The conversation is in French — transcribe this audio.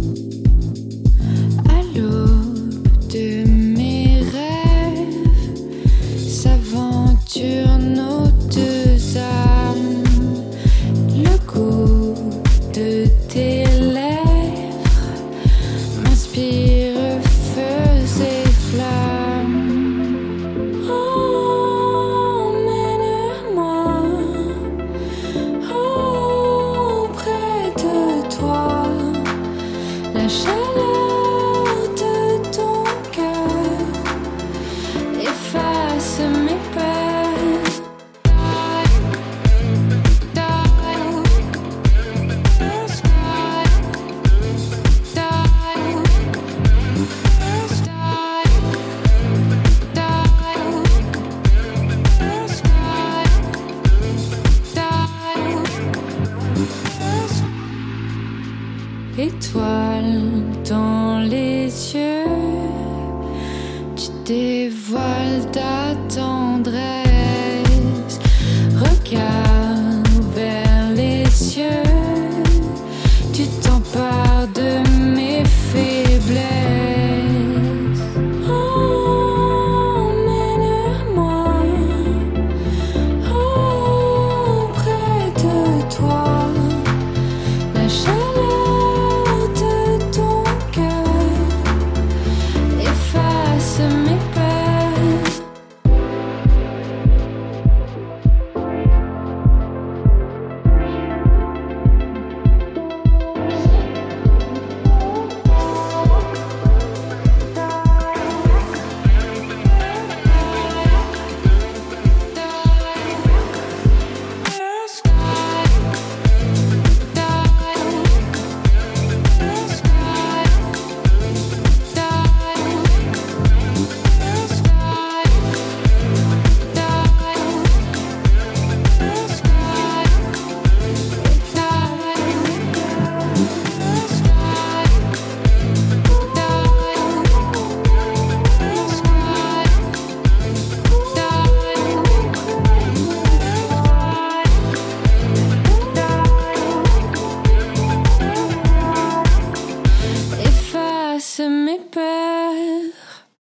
À l'aube de mes rêves s'aventurent nos deux âmes. Le goût de tes lèvres m'inspire feux et flammes. Emmène-moi auprès de toi. La chaleur de ton cœur efface mes peurs. Étoile dans les yeux, tu dévoiles ta